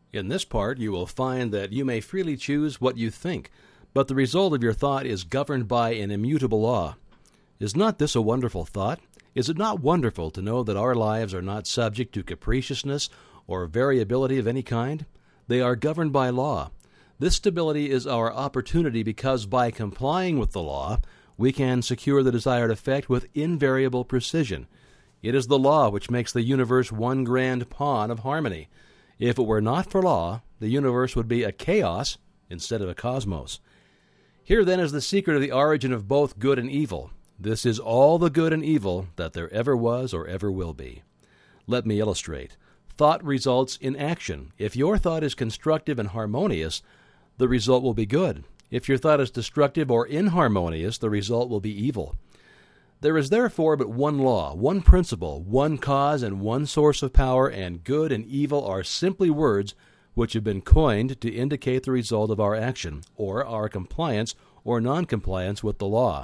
In this part, you will find that you may freely choose what you think, but the result of your thought is governed by an immutable law. Is not this a wonderful thought? Is it not wonderful to know that our lives are not subject to capriciousness or variability of any kind? They are governed by law. This stability is our opportunity because by complying with the law, we can secure the desired effect with invariable precision. It is the law which makes the universe one grand pawn of harmony. If it were not for law, the universe would be a chaos instead of a cosmos. Here then is the secret of the origin of both good and evil. This is all the good and evil that there ever was or ever will be. Let me illustrate. Thought results in action. If your thought is constructive and harmonious, the result will be good. If your thought is destructive or inharmonious, the result will be evil. There is therefore but one law, one principle, one cause, and one source of power, and good and evil are simply words which have been coined to indicate the result of our action, or our compliance or noncompliance with the law.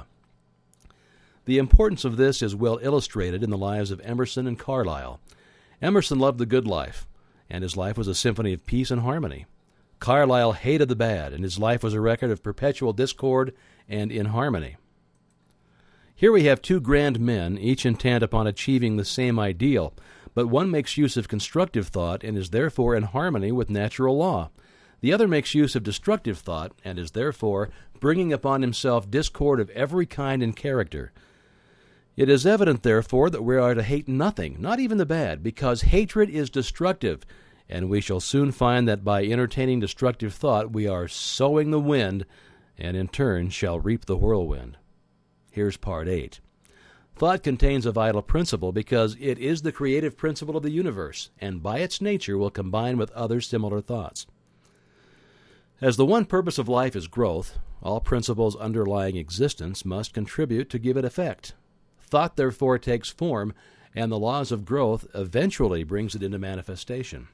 The importance of this is well illustrated in the lives of Emerson and Carlyle. Emerson loved the good life, and his life was a symphony of peace and harmony. Carlyle hated the bad, and his life was a record of perpetual discord and inharmony. Here we have two grand men, each intent upon achieving the same ideal, but one makes use of constructive thought and is therefore in harmony with natural law. The other makes use of destructive thought and is therefore bringing upon himself discord of every kind and character. It is evident, therefore, that we are to hate nothing, not even the bad, because hatred is destructive, and we shall soon find that by entertaining destructive thought we are sowing the wind, and in turn shall reap the whirlwind. Here's part 8. Thought contains a vital principle because it is the creative principle of the universe, and by its nature will combine with other similar thoughts. As the one purpose of life is growth, all principles underlying existence must contribute to give it effect. Thought therefore takes form, and the laws of growth eventually brings it into manifestation.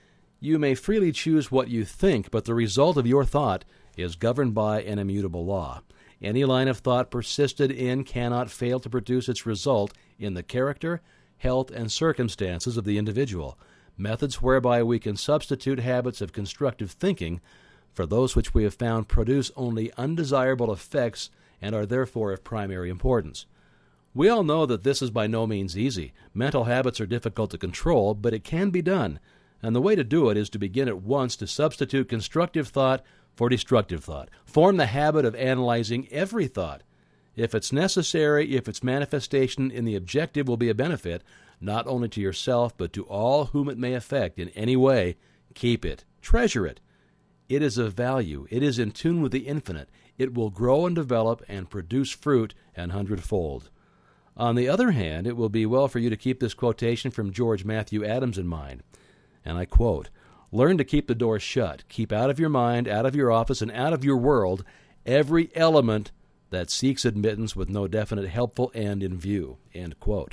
You may freely choose what you think, but the result of your thought is governed by an immutable law. Any line of thought persisted in cannot fail to produce its result in the character, health, and circumstances of the individual. Methods whereby we can substitute habits of constructive thinking for those which we have found produce only undesirable effects and are therefore of primary importance. We all know that this is by no means easy. Mental habits are difficult to control, but it can be done, and the way to do it is to begin at once to substitute constructive thought for destructive thought. Form the habit of analyzing every thought. If it's necessary, if its manifestation in the objective will be a benefit, not only to yourself, but to all whom it may affect in any way, keep it. Treasure it. It is of value. It is in tune with the infinite. It will grow and develop and produce fruit an hundredfold. On the other hand, it will be well for you to keep this quotation from George Matthew Adams in mind. And I quote, "Learn to keep the door shut. Keep out of your mind, out of your office, and out of your world every element that seeks admittance with no definite helpful end in view." End quote.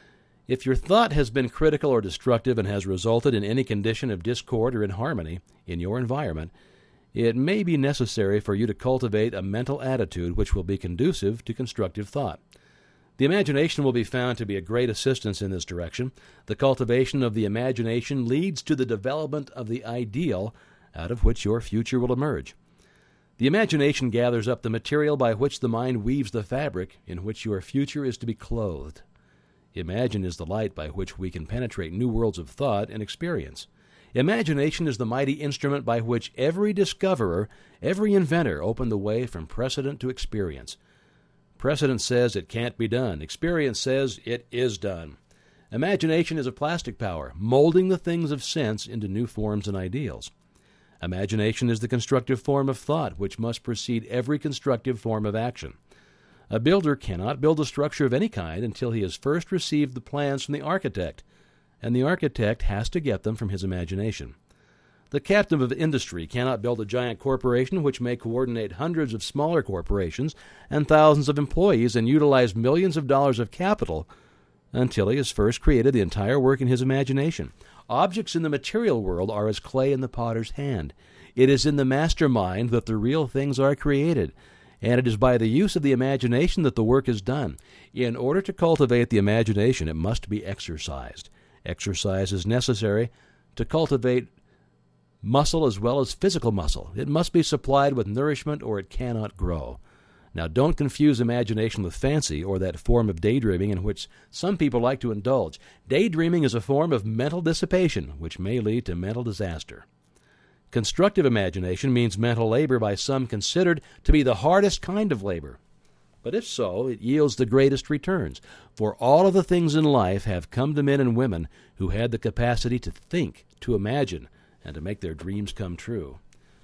If your thought has been critical or destructive and has resulted in any condition of discord or inharmony in your environment, it may be necessary for you to cultivate a mental attitude which will be conducive to constructive thought. The imagination will be found to be a great assistance in this direction. The cultivation of the imagination leads to the development of the ideal out of which your future will emerge. The imagination gathers up the material by which the mind weaves the fabric in which your future is to be clothed. Imagine is the light by which we can penetrate new worlds of thought and experience. Imagination is the mighty instrument by which every discoverer, every inventor opened the way from precedent to experience. Precedent says it can't be done. Experience says it is done. Imagination is a plastic power, molding the things of sense into new forms and ideals. Imagination is the constructive form of thought, which must precede every constructive form of action. A builder cannot build a structure of any kind until he has first received the plans from the architect, and the architect has to get them from his imagination. The captain of industry cannot build a giant corporation which may coordinate hundreds of smaller corporations and thousands of employees and utilize millions of dollars of capital until he has first created the entire work in his imagination. Objects in the material world are as clay in the potter's hand. It is in the master mind that the real things are created, and it is by the use of the imagination that the work is done. In order to cultivate the imagination, it must be exercised. Exercise is necessary to cultivate muscle as well as physical muscle. It must be supplied with nourishment or it cannot grow. Now, don't confuse imagination with fancy or that form of daydreaming in which some people like to indulge. Daydreaming is a form of mental dissipation, which may lead to mental disaster. Constructive imagination means mental labor by some considered to be the hardest kind of labor. But if so, it yields the greatest returns, for all of the things in life have come to men and women who had the capacity to think, to imagine, and to make their dreams come true.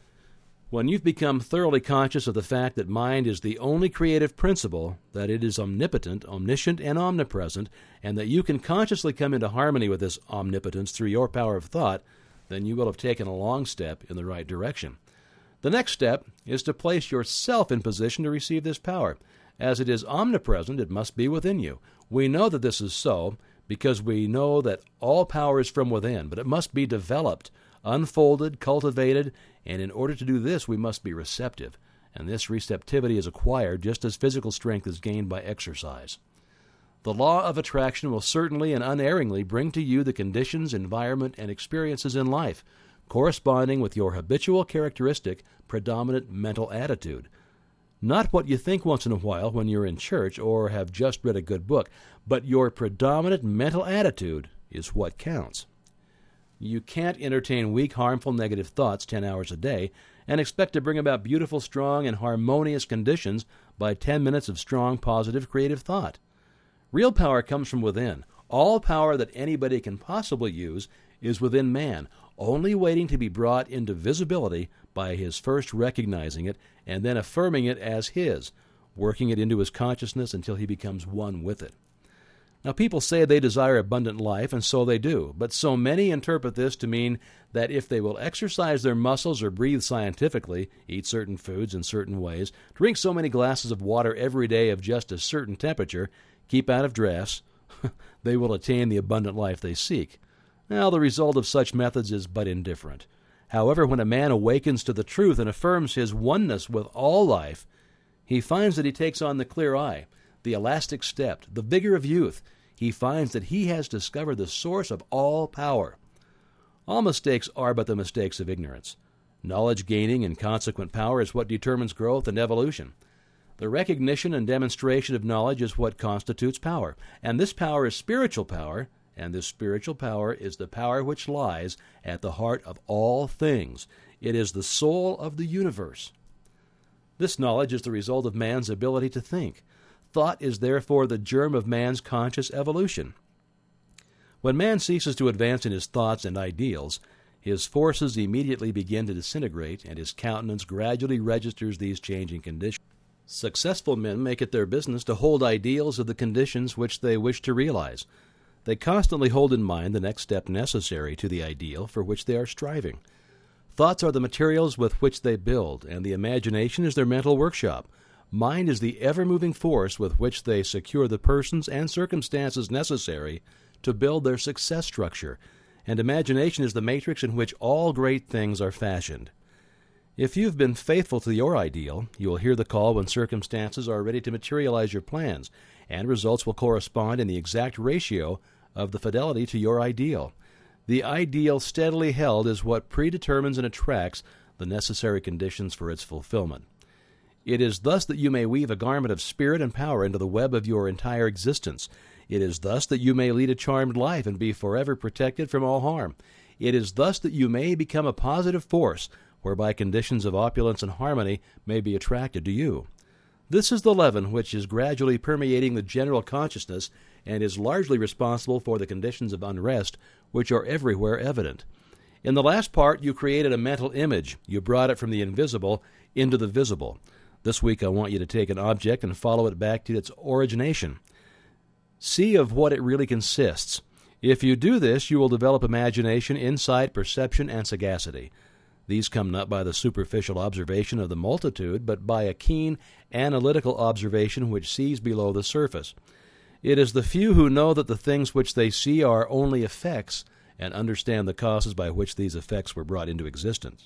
When you've become thoroughly conscious of the fact that mind is the only creative principle, that it is omnipotent, omniscient, and omnipresent, and that you can consciously come into harmony with this omnipotence through your power of thought, then you will have taken a long step in the right direction. The next step is to place yourself in position to receive this power. As it is omnipresent, it must be within you. We know that this is so because we know that all power is from within, but it must be developed, unfolded, cultivated, and in order to do this, we must be receptive. And this receptivity is acquired just as physical strength is gained by exercise. The law of attraction will certainly and unerringly bring to you the conditions, environment, and experiences in life corresponding with your habitual characteristic, predominant mental attitude. Not what you think once in a while when you're in church or have just read a good book, but your predominant mental attitude is what counts. You can't entertain weak, harmful, negative thoughts 10 hours a day and expect to bring about beautiful, strong, and harmonious conditions by 10 minutes of strong, positive, creative thought. Real power comes from within. All power that anybody can possibly use is within man, only waiting to be brought into visibility by his first recognizing it and then affirming it as his, working it into his consciousness until he becomes one with it. Now, people say they desire abundant life, and so they do, but so many interpret this to mean that if they will exercise their muscles or breathe scientifically, eat certain foods in certain ways, drink so many glasses of water every day of just a certain temperature, keep out of drafts, they will attain the abundant life they seek. Now, the result of such methods is but indifferent. However, when a man awakens to the truth and affirms his oneness with all life, he finds that he takes on the clear eye, the elastic step, the vigor of youth. He finds that he has discovered the source of all power. All mistakes are but the mistakes of ignorance. Knowledge gaining and consequent power is what determines growth and evolution. The recognition and demonstration of knowledge is what constitutes power, and this power is spiritual power, and this spiritual power is the power which lies at the heart of all things. It is the soul of the universe. This knowledge is the result of man's ability to think. Thought is therefore the germ of man's conscious evolution. When man ceases to advance in his thoughts and ideals, his forces immediately begin to disintegrate, and his countenance gradually registers these changing conditions. Successful men make it their business to hold ideals of the conditions which they wish to realize. They constantly hold in mind the next step necessary to the ideal for which they are striving. Thoughts are the materials with which they build, and the imagination is their mental workshop. Mind is the ever-moving force with which they secure the persons and circumstances necessary to build their success structure, and imagination is the matrix in which all great things are fashioned. If you've been faithful to your ideal, you will hear the call when circumstances are ready to materialize your plans, and results will correspond in the exact ratio of the fidelity to your ideal. The ideal steadily held is what predetermines and attracts the necessary conditions for its fulfillment. It is thus that you may weave a garment of spirit and power into the web of your entire existence. It is thus that you may lead a charmed life and be forever protected from all harm. It is thus that you may become a positive force, whereby conditions of opulence and harmony may be attracted to you. This is the leaven which is gradually permeating the general consciousness and is largely responsible for the conditions of unrest which are everywhere evident. In the last part, you created a mental image. You brought it from the invisible into the visible. This week I want you to take an object and follow it back to its origination. See of what it really consists. If you do this, you will develop imagination, insight, perception, and sagacity. These come not by the superficial observation of the multitude, but by a keen, analytical observation which sees below the surface. It is the few who know that the things which they see are only effects and understand the causes by which these effects were brought into existence.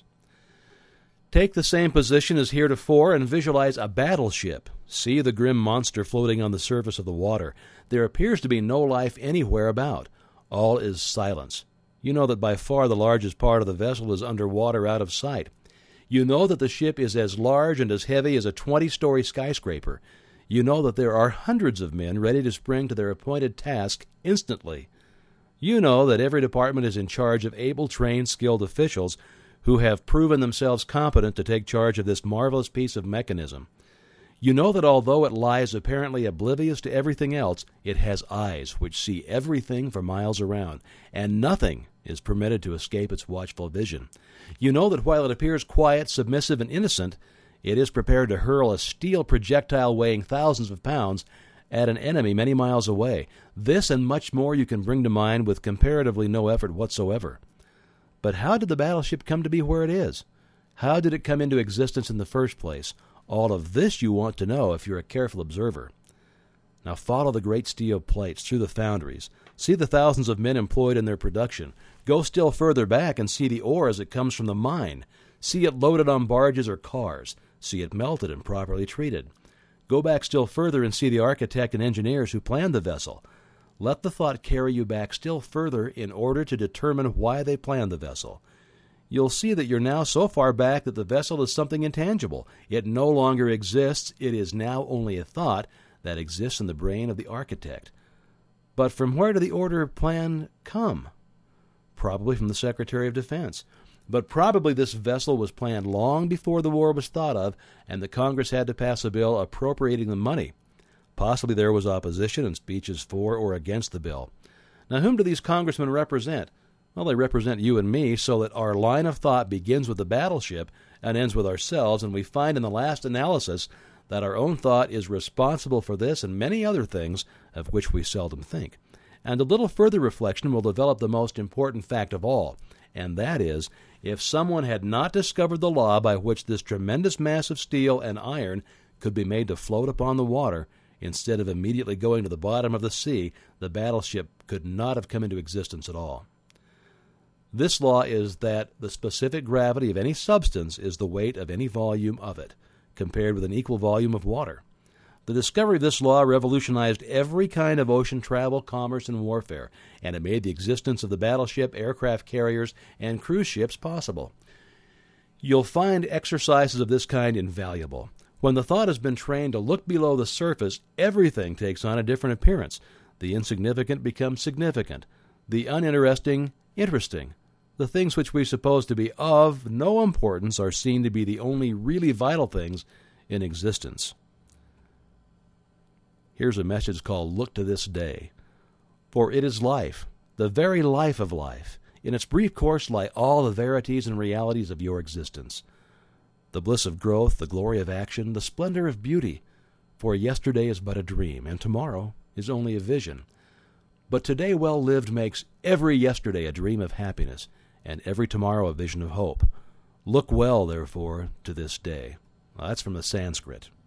Take the same position as heretofore and visualize a battleship. See the grim monster floating on the surface of the water. There appears to be no life anywhere about. All is silence. You know that by far the largest part of the vessel is underwater out of sight. You know that the ship is as large and as heavy as a 20-story skyscraper. You know that there are hundreds of men ready to spring to their appointed task instantly. You know that every department is in charge of able, trained, skilled officials who have proven themselves competent to take charge of this marvelous piece of mechanism. You know that although it lies apparently oblivious to everything else, it has eyes which see everything for miles around, and nothing is permitted to escape its watchful vision. You know that while it appears quiet, submissive, and innocent, it is prepared to hurl a steel projectile weighing thousands of pounds at an enemy many miles away. This and much more you can bring to mind with comparatively no effort whatsoever. But how did the battleship come to be where it is? How did it come into existence in the first place? All of this you want to know if you're a careful observer. Now follow the great steel plates through the foundries. See the thousands of men employed in their production. Go still further back and see the ore as it comes from the mine. See it loaded on barges or cars. See it melted and properly treated. Go back still further and see the architect and engineers who planned the vessel. Let the thought carry you back still further in order to determine why they planned the vessel. You'll see that you're now so far back that the vessel is something intangible. It no longer exists. It is now only a thought that exists in the brain of the architect. But from where did the order plan come? Probably from the Secretary of Defense. But probably this vessel was planned long before the war was thought of, and the Congress had to pass a bill appropriating the money. Possibly there was opposition and speeches for or against the bill. Now, whom do these congressmen represent? Well, they represent you and me, so that our line of thought begins with the battleship and ends with ourselves, and we find in the last analysis that our own thought is responsible for this and many other things of which we seldom think. And a little further reflection will develop the most important fact of all, and that is, if someone had not discovered the law by which this tremendous mass of steel and iron could be made to float upon the water, instead of immediately going to the bottom of the sea, the battleship could not have come into existence at all. This law is that the specific gravity of any substance is the weight of any volume of it, compared with an equal volume of water. The discovery of this law revolutionized every kind of ocean travel, commerce, and warfare, and it made the existence of the battleship, aircraft carriers, and cruise ships possible. You'll find exercises of this kind invaluable. When the thought has been trained to look below the surface, everything takes on a different appearance. The insignificant becomes significant, the uninteresting, interesting. The things which we suppose to be of no importance are seen to be the only really vital things in existence. Here's a message called Look to This Day. For it is life, the very life of life. In its brief course lie all the verities and realities of your existence. The bliss of growth, the glory of action, the splendor of beauty. For yesterday is but a dream, and tomorrow is only a vision. But today well lived makes every yesterday a dream of happiness, and every tomorrow a vision of hope. Look well, therefore, to this day. Well, that's from the Sanskrit.